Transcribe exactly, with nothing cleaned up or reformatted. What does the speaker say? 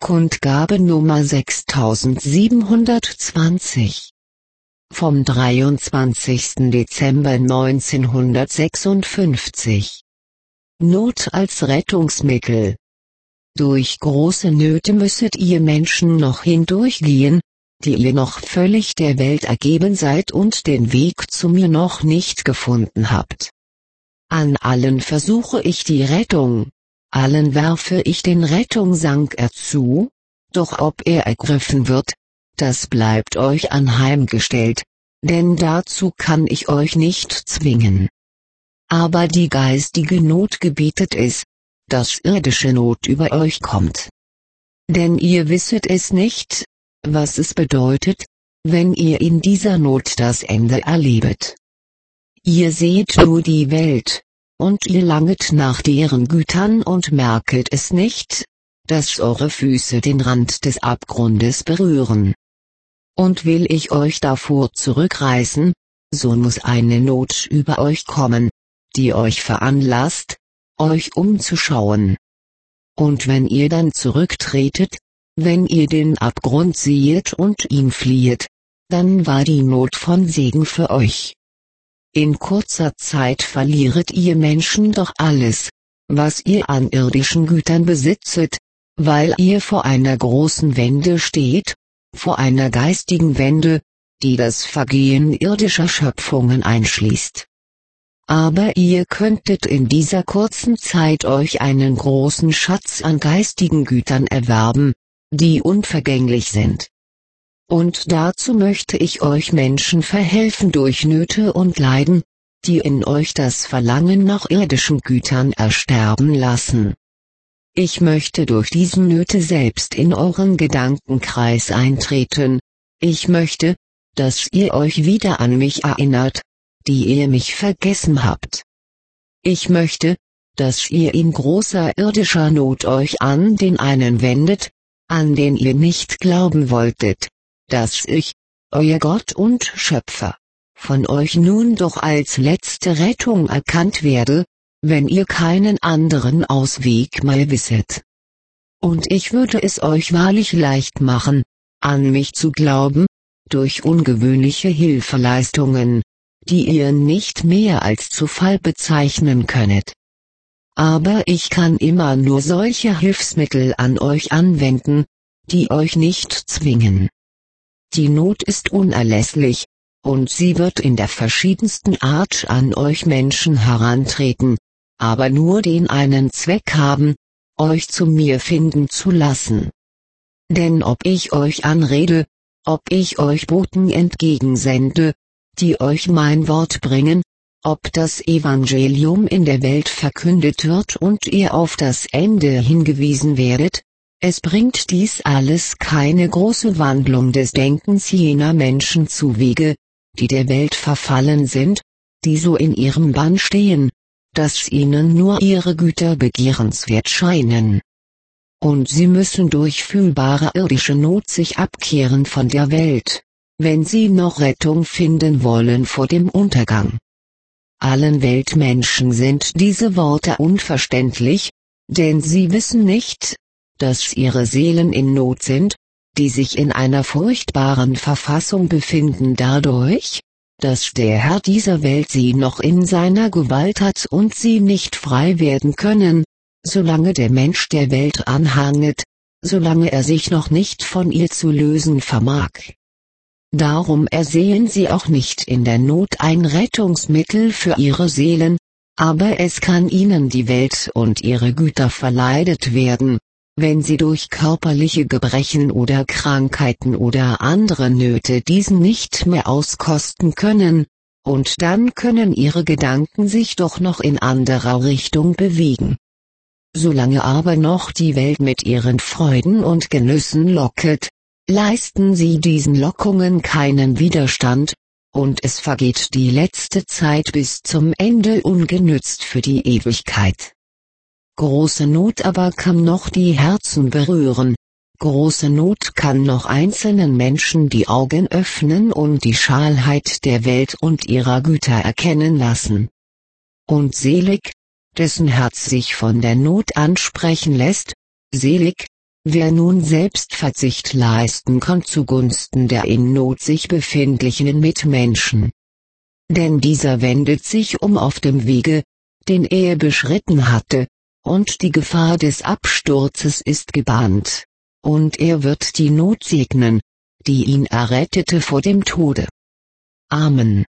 Kundgabe Nummer sechstausendsiebenhundertzwanzig. Vom dreiundzwanzigsten Dezember neunzehnhundertsechsundfünfzig. Not als Rettungsmittel. Durch große Nöte müsset ihr Menschen noch hindurchgehen, die ihr noch völlig der Welt ergeben seid und den Weg zu mir noch nicht gefunden habt. An allen versuche ich die Rettung, allen werfe ich den Rettungsanker zu, doch ob er ergriffen wird, das bleibt euch anheimgestellt, denn dazu kann ich euch nicht zwingen. Aber die geistige Not gebietet es, dass irdische Not über euch kommt. Denn ihr wisset es nicht, was es bedeutet, wenn ihr in dieser Not das Ende erlebet. Ihr seht nur die Welt, und ihr langet nach deren Gütern und merket es nicht, dass eure Füße den Rand des Abgrundes berühren. Und will ich euch davor zurückreißen, so muss eine Not über euch kommen, die euch veranlasst, euch umzuschauen. Und wenn ihr dann zurücktretet, wenn ihr den Abgrund sehet und ihn fliehet, dann war die Not von Segen für euch. In kurzer Zeit verlieret ihr Menschen doch alles, was ihr an irdischen Gütern besitzet, weil ihr vor einer großen Wende steht, vor einer geistigen Wende, die das Vergehen irdischer Schöpfungen einschließt. Aber ihr könntet in dieser kurzen Zeit euch einen großen Schatz an geistigen Gütern erwerben, die unvergänglich sind. Und dazu möchte ich euch Menschen verhelfen durch Nöte und Leiden, die in euch das Verlangen nach irdischen Gütern ersterben lassen. Ich möchte durch diese Nöte selbst in euren Gedankenkreis eintreten, ich möchte, dass ihr euch wieder an mich erinnert, die ihr mich vergessen habt. Ich möchte, dass ihr in großer irdischer Not euch an den einen wendet, an den ihr nicht glauben wolltet, dass ich, euer Gott und Schöpfer, von euch nun doch als letzte Rettung erkannt werde, wenn ihr keinen anderen Ausweg mehr wisset. Und ich würde es euch wahrlich leicht machen, an mich zu glauben, durch ungewöhnliche Hilfeleistungen, die ihr nicht mehr als Zufall bezeichnen könnet. Aber ich kann immer nur solche Hilfsmittel an euch anwenden, die euch nicht zwingen. Die Not ist unerlässlich, und sie wird in der verschiedensten Art an euch Menschen herantreten, aber nur den einen Zweck haben, euch zu mir finden zu lassen. Denn ob ich euch anrede, ob ich euch Boten entgegensende, die euch mein Wort bringen, ob das Evangelium in der Welt verkündet wird und ihr auf das Ende hingewiesen werdet, es bringt dies alles keine große Wandlung des Denkens jener Menschen zuwege, die der Welt verfallen sind, die so in ihrem Bann stehen, dass ihnen nur ihre Güter begehrenswert scheinen. Und sie müssen durch fühlbare irdische Not sich abkehren von der Welt, wenn sie noch Rettung finden wollen vor dem Untergang. Allen Weltmenschen sind diese Worte unverständlich, denn sie wissen nicht, dass ihre Seelen in Not sind, die sich in einer furchtbaren Verfassung befinden dadurch, dass der Herr dieser Welt sie noch in seiner Gewalt hat und sie nicht frei werden können, solange der Mensch der Welt anhanget, solange er sich noch nicht von ihr zu lösen vermag. Darum ersehen sie auch nicht in der Not ein Rettungsmittel für ihre Seelen, aber es kann ihnen die Welt und ihre Güter verleidet werden, wenn sie durch körperliche Gebrechen oder Krankheiten oder andere Nöte diesen nicht mehr auskosten können, und dann können ihre Gedanken sich doch noch in anderer Richtung bewegen. Solange aber noch die Welt mit ihren Freuden und Genüssen locket, leisten sie diesen Lockungen keinen Widerstand, und es vergeht die letzte Zeit bis zum Ende ungenützt für die Ewigkeit. Große Not aber kann noch die Herzen berühren, große Not kann noch einzelnen Menschen die Augen öffnen und die Schalheit der Welt und ihrer Güter erkennen lassen. Und selig, dessen Herz sich von der Not ansprechen lässt, selig, wer nun Selbstverzicht leisten kann zugunsten der in Not sich befindlichen Mitmenschen. Denn dieser wendet sich um auf dem Wege, den er beschritten hatte, und die Gefahr des Absturzes ist gebahnt, und er wird die Not segnen, die ihn errettete vor dem Tode. Amen.